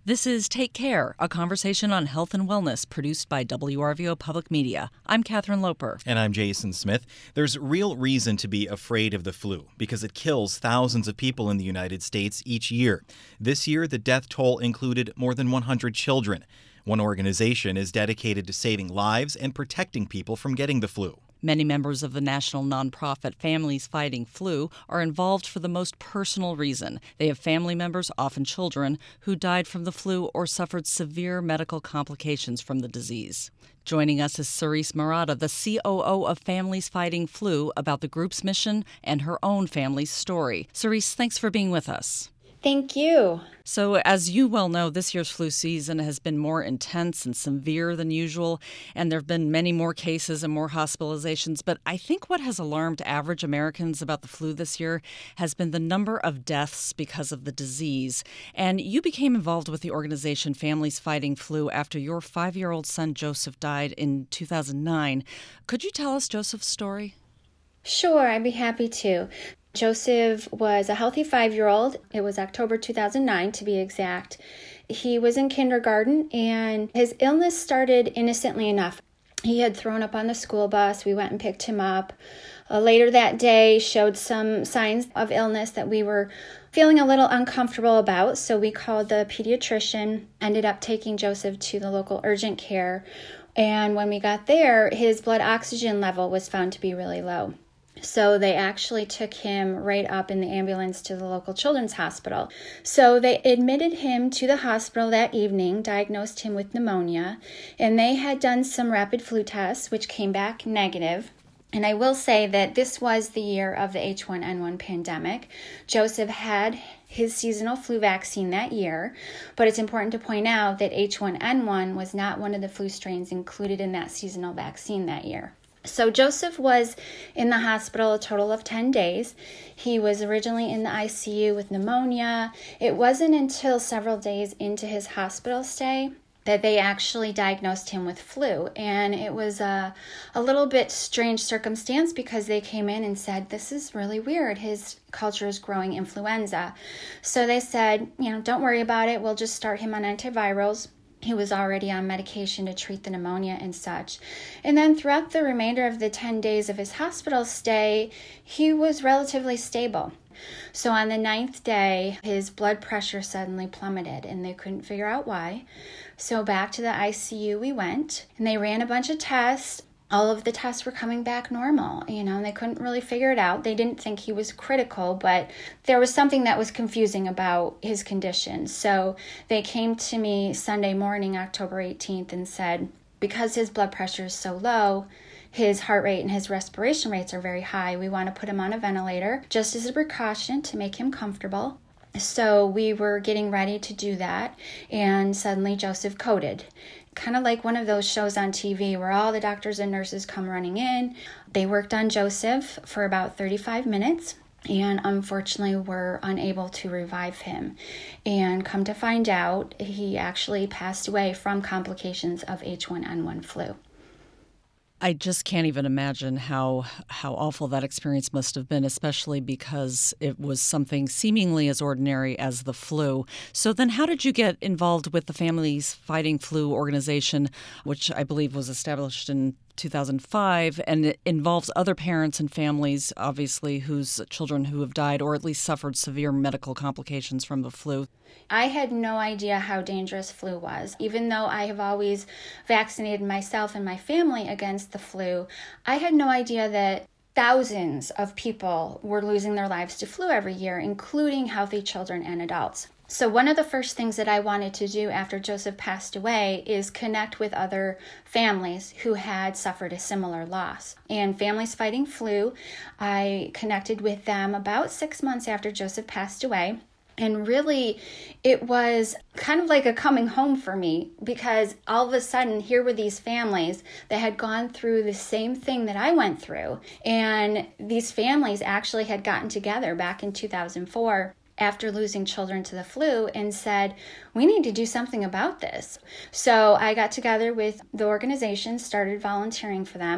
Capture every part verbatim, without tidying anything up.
This is Take Care, a conversation on health and wellness produced by W R V O Public Media. I'm Catherine Loper. And I'm Jason Smith. There's real reason to be afraid of the flu because it kills thousands of people in the United States each year. This year, the death toll included more than one hundred children. One organization is dedicated to saving lives and protecting people from getting the flu. Many members of the national nonprofit Families Fighting Flu are involved for the most personal reason. They have family members, often children, who died from the flu or suffered severe medical complications from the disease. Joining us is Cerise Murata, the C O O of Families Fighting Flu, about the group's mission and her own family's story. Cerise, thanks for being with us. Thank you. So, as you well know, this year's flu season has been more intense and severe than usual, and there have been many more cases and more hospitalizations. But I think what has alarmed average Americans about the flu this year has been the number of deaths because of the disease. And you became involved with the organization Families Fighting Flu after your five-year-old son, Joseph, died in two thousand nine. Could you tell us Joseph's story? Sure, I'd be happy to. Joseph was a healthy five-year-old. It was October two thousand nine, to be exact. He was in kindergarten, and his illness started innocently enough. He had thrown up on the school bus. We went and picked him up. Uh, later that day, showed some signs of illness that we were feeling a little uncomfortable about, so we called the pediatrician, ended up taking Joseph to the local urgent care, and when we got there, his blood oxygen level was found to be really low. So they actually took him right up in the ambulance to the local children's hospital. So they admitted him to the hospital that evening, diagnosed him with pneumonia, and they had done some rapid flu tests, which came back negative. And I will say that this was the year of the H one N one pandemic. Joseph had his seasonal flu vaccine that year, but it's important to point out that H one N one was not one of the flu strains included in that seasonal vaccine that year. So Joseph was in the hospital a total of ten days. He was originally in the I C U with pneumonia. It wasn't until several days into his hospital stay that they actually diagnosed him with flu. And it was a, a little bit strange circumstance because they came in and said, this is really weird. His culture is growing influenza. So they said, you know, don't worry about it. We'll just start him on antivirals. He was already on medication to treat the pneumonia and such. And then throughout the remainder of the ten days of his hospital stay, he was relatively stable. So on the ninth day, his blood pressure suddenly plummeted and they couldn't figure out why. So back to the I C U we went and they ran a bunch of tests. All of the tests were coming back normal, you know, and they couldn't really figure it out. They didn't think he was critical, but there was something that was confusing about his condition. So they came to me Sunday morning, October eighteenth, and said, because his blood pressure is so low, his heart rate and his respiration rates are very high, we want to put him on a ventilator just as a precaution to make him comfortable. So we were getting ready to do that, and suddenly Joseph coded. Kind of like one of those shows on T V where all the doctors and nurses come running in. They worked on Joseph for about thirty-five minutes and unfortunately were unable to revive him. And come to find out, he actually passed away from complications of H one N one flu. I just can't even imagine how how awful that experience must have been, especially because it was something seemingly as ordinary as the flu. So then how did you get involved with the Families Fighting Flu organization, which I believe was established in two thousand five, and it involves other parents and families, obviously, whose children who have died or at least suffered severe medical complications from the flu? I had no idea how dangerous flu was. Even though I have always vaccinated myself and my family against the flu, I had no idea that thousands of people were losing their lives to flu every year, including healthy children and adults. So one of the first things that I wanted to do after Joseph passed away is connect with other families who had suffered a similar loss. And Families Fighting Flu, I connected with them about six months after Joseph passed away. And really, it was kind of like a coming home for me because all of a sudden, here were these families that had gone through the same thing that I went through. And these families actually had gotten together back in two thousand four after losing children to the flu and said, we need to do something about this. So I got together with the organization, started volunteering for them.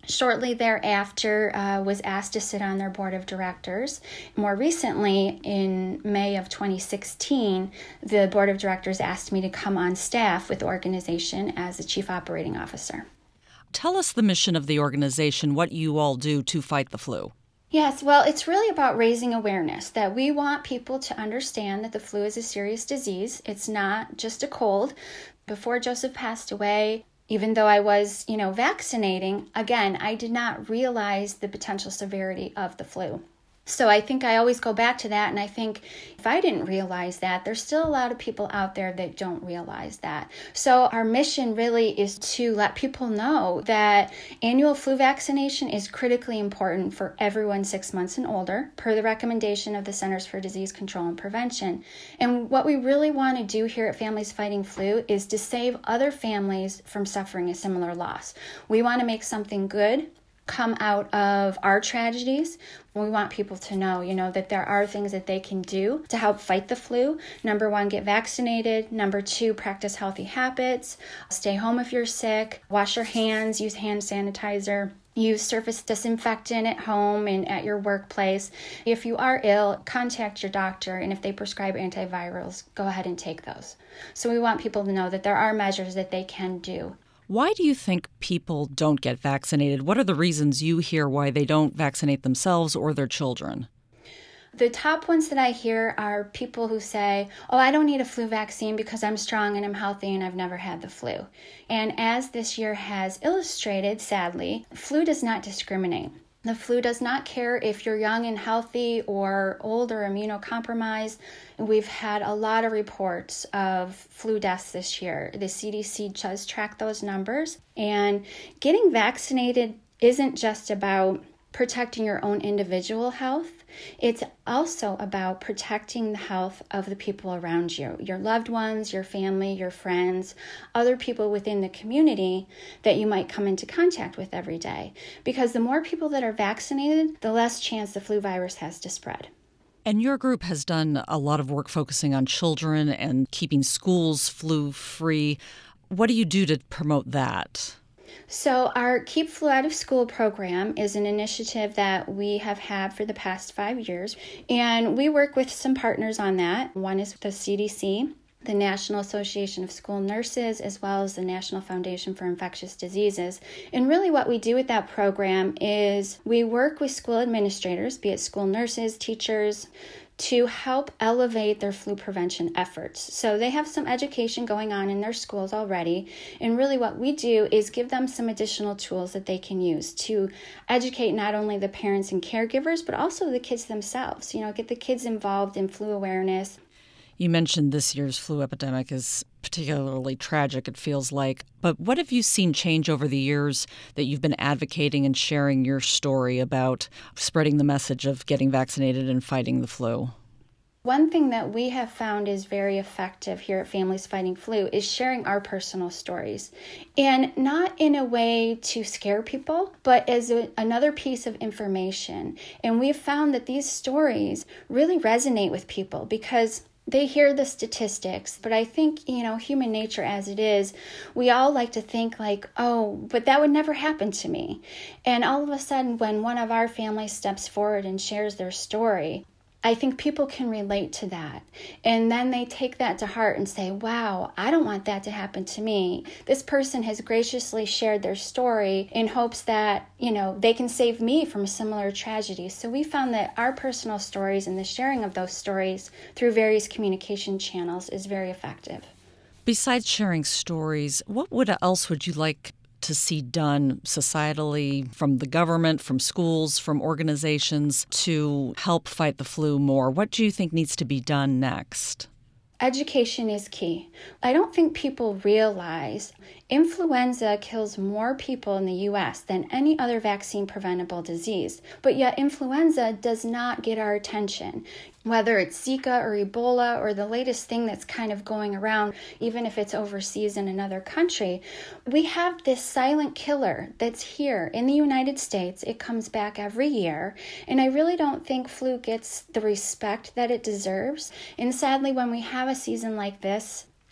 Shortly thereafter, uh, was asked to sit on their board of directors. More recently, in May of twenty sixteen, the board of directors asked me to come on staff with the organization as the chief operating officer. Tell us the mission of the organization, what you all do to fight the flu. Yes, well, it's really about raising awareness that we want people to understand that the flu is a serious disease. It's not just a cold. Before Joseph passed away, even though I was, you know, vaccinating, again, I did not realize the potential severity of the flu. So I think I always go back to that, and I think if I didn't realize that, there's still a lot of people out there that don't realize that. So our mission really is to let people know that annual flu vaccination is critically important for everyone six months and older, per the recommendation of the Centers for Disease Control and Prevention. And what we really want to do here at Families Fighting Flu is to save other families from suffering a similar loss. We want to make something good come out of our tragedies. We want people to know, you know, that there are things that they can do to help fight the flu. Number one, get vaccinated. Number two, practice healthy habits. Stay home if you're sick. Wash your hands. Use hand sanitizer. Use surface disinfectant at home and at your workplace. If you are ill, contact your doctor, and if they prescribe antivirals, go ahead and take those. So we want people to know that there are measures that they can do. Why do you think people don't get vaccinated? What are the reasons you hear why they don't vaccinate themselves or their children? The top ones that I hear are people who say, oh, I don't need a flu vaccine because I'm strong and I'm healthy and I've never had the flu. And as this year has illustrated, sadly, flu does not discriminate. The flu does not care if you're young and healthy or old or immunocompromised. We've had a lot of reports of flu deaths this year. The C D C does track those numbers. And getting vaccinated isn't just about protecting your own individual health. It's also about protecting the health of the people around you, your loved ones, your family, your friends, other people within the community that you might come into contact with every day. Because the more people that are vaccinated, the less chance the flu virus has to spread. And your group has done a lot of work focusing on children and keeping schools flu-free. What do you do to promote that? So our Keep Flu Out of School program is an initiative that we have had for the past five years, and we work with some partners on that. One is the C D C, the National Association of School Nurses, as well as the National Foundation for Infectious Diseases. And really what we do with that program is we work with school administrators, be it school nurses, teachers, to help elevate their flu prevention efforts. So they have some education going on in their schools already, and really what we do is give them some additional tools that they can use to educate not only the parents and caregivers, but also the kids themselves. You know, get the kids involved in flu awareness. You mentioned this year's flu epidemic is particularly tragic, it feels like. But what have you seen change over the years that you've been advocating and sharing your story about spreading the message of getting vaccinated and fighting the flu? One thing that we have found is very effective here at Families Fighting Flu is sharing our personal stories. And not in a way to scare people, but as a, another piece of information. And we've found that these stories really resonate with people because they hear the statistics, but I think, you know, human nature as it is, we all like to think like, oh, but that would never happen to me. And all of a sudden, when one of our family steps forward and shares their story, I think people can relate to that. And then they take that to heart and say, wow, I don't want that to happen to me. This person has graciously shared their story in hopes that, you know, they can save me from a similar tragedy. So we found that our personal stories and the sharing of those stories through various communication channels is very effective. Besides sharing stories, what would else would you like to see done societally, from the government, from schools, from organizations, to help fight the flu more? What do you think needs to be done next? Education is key. I don't think people realize influenza kills more people in the U S than any other vaccine-preventable disease, but yet influenza does not get our attention. Whether it's Zika or Ebola or the latest thing that's kind of going around, even if it's overseas in another country, we have this silent killer that's here in the United States. It comes back every year, and I really don't think flu gets the respect that it deserves. And sadly, when we have a season like this,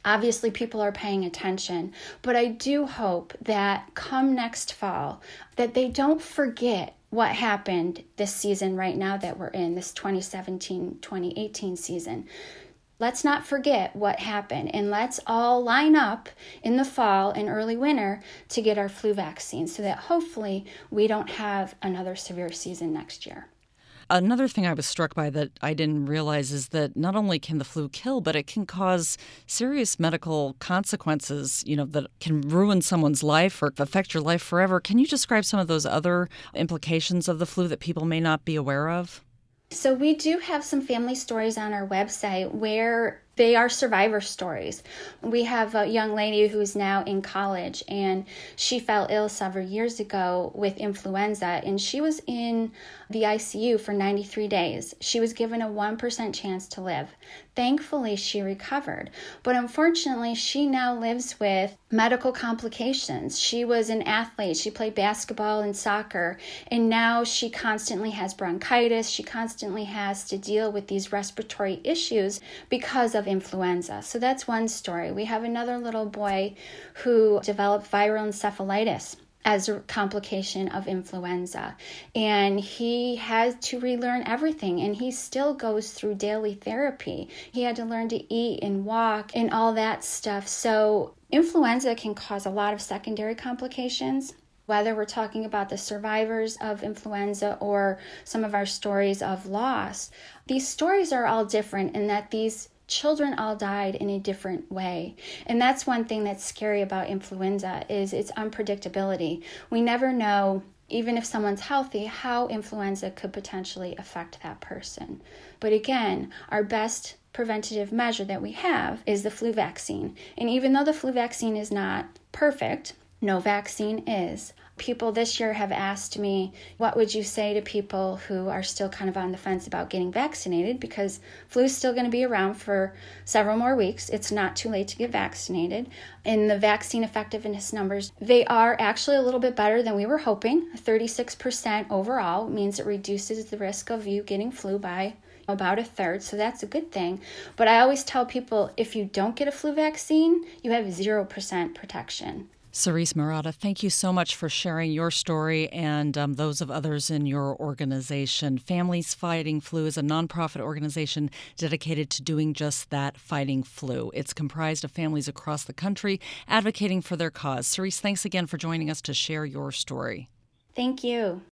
Obviously, people are paying attention, but I do hope that come next fall, that they don't forget what happened this season right now that we're in, this twenty seventeen twenty eighteen season. Let's not forget what happened, and let's all line up in the fall and early winter to get our flu vaccine so that hopefully we don't have another severe season next year. Another thing I was struck by that I didn't realize is that not only can the flu kill, but it can cause serious medical consequences, you know, that can ruin someone's life or affect your life forever. Can you describe some of those other implications of the flu that people may not be aware of? So we do have some family stories on our website where they are survivor stories. We have a young lady who's now in college, and she fell ill several years ago with influenza, and she was in the I C U for ninety-three days. She was given a one percent chance to live. Thankfully, she recovered, but unfortunately, she now lives with medical complications. She was an athlete. She played basketball and soccer, and now she constantly has bronchitis. She constantly has to deal with these respiratory issues because of influenza. So that's one story. We have another little boy who developed viral encephalitis as a complication of influenza. And he had to relearn everything, and he still goes through daily therapy. He had to learn to eat and walk and all that stuff. So influenza can cause a lot of secondary complications, whether we're talking about the survivors of influenza or some of our stories of loss. These stories are all different in that these children all died in a different way. And that's one thing that's scary about influenza is its unpredictability. We never know, even if someone's healthy, how influenza could potentially affect that person. But again, our best preventative measure that we have is the flu vaccine. And even though the flu vaccine is not perfect, no vaccine is. People this year have asked me, what would you say to people who are still kind of on the fence about getting vaccinated? Because flu is still going to be around for several more weeks. It's not too late to get vaccinated. And the vaccine effectiveness numbers, they are actually a little bit better than we were hoping. thirty-six percent overall means it reduces the risk of you getting flu by about a third, so that's a good thing. But I always tell people, if you don't get a flu vaccine, you have zero percent protection. Cerise Murata, thank you so much for sharing your story and um, those of others in your organization. Families Fighting Flu is a nonprofit organization dedicated to doing just that, fighting flu. It's comprised of families across the country advocating for their cause. Cerise, thanks again for joining us to share your story. Thank you.